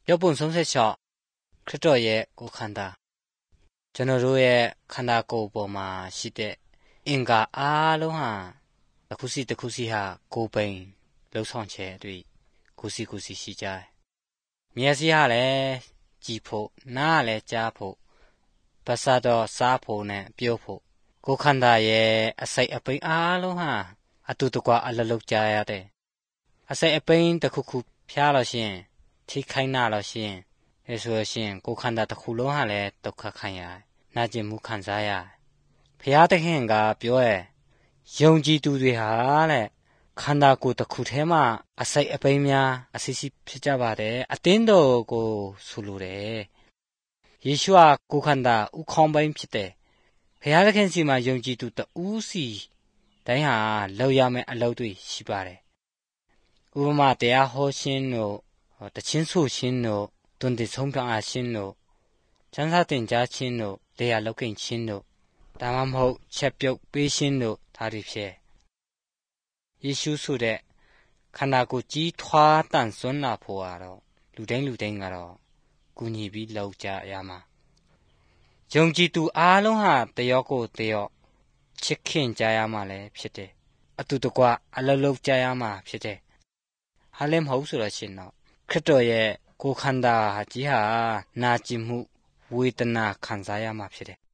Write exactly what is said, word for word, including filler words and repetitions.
ပြောပုံဆုံးဆက်ချော့ခရစ်တော်ရဲ့ကိုယ်ခန္ဓာကျွန်တော်တို့ရဲ့ခန္ဓာကိုယ်ပေါ်မှာရှိတဲ့အင်္ဂါအားလုံးဟာတစ်ခုစီတစ်ခုစီဟာကိုယ်ပိန်လှုပ်ဆောင်ချက်အတွေ့ကိုစီကိုစီရှိကြတယ်။မျက်စိဟာလည်းကြည့်ဖို့နားလည်းကြားဖို့ပါးစပ်တော့စားဖို့နဲ့ပြောဖို့ကိုယ်ခန္ဓာရဲ့အစိတ်အပိန်အားလုံးဟာအတူတကွအလလုပ်ကြရတယ်။အစိတ်အပိန်တစ်ခုခုဖျားလို့ရှိရင်ထိခိုက်နာလို့ရှိရင်အဲဆိုရှင်ကိုယ်ခန္ဓာတစ်ခုလုံးဟာလည်းဒုက္ခခံရတယ်။နာကျင်မှုခံစားရတယ်။ဘုရားသခင်ကပြောရဲ့ယုံကြည်သူတွေဟာတဲ့ခန္ဓာကိုယ်တစ်ခုထဲမှာအစိတ်အပိန်များအစစ်စစ်ဖြစ်ကြပါတယ်။အတင်းတော်ကိုဆိုလိုတယ်။ယေရှုဟာကိုယ်ခန္ဓာဥခေါင်းပိုင်းဖြစ်တယ်။ဘုရားသခင်စီမှာယုံကြည်သူတဦးစီတိုင်းဟာလောက်ရမယ့်အလုပ်တွေရှိပါတယ်။ဥပမာတရားဟောခြင်းတို့တခြင်းဆိုခြင်းတို့တွင်တဆုံးဖြတ်အားခြင်းတို့စံစာတင်ကြားခြင်းတို့လေယာလောက်ကင်ခြင်းတို့ဒါမှမဟုတ်ချက်ပြုတ်ပေးခြင်းတို့ဒါတွေဖြစ်ယေရှုဆိုတဲ့ခန္ဓာကိုယ်ကြီးထွားတန်ဆွမ်းလာဖို့ကတော့လူတိုင်းလူတိုင်းကတော့ကူညီပြီးလောက်ကြရမှာယုံကြည်သူအားလုံးဟာတယောက်ကိုတယောက်ချစ်ခင်ကြရမှာလည်းဖြစ်တယ်အတူတကွအလုံးလုံးကြရမှာဖြစ်တယ်ဟာလည်းမဟုတ်ဆိုတော့ရှင်တော့ခရစ်တော်ရဲ့ကိုယ်ခန္ဓာကြီးဟာနာကျင်မှုဝေဒနာခံစားရမှာဖြစ်တယ်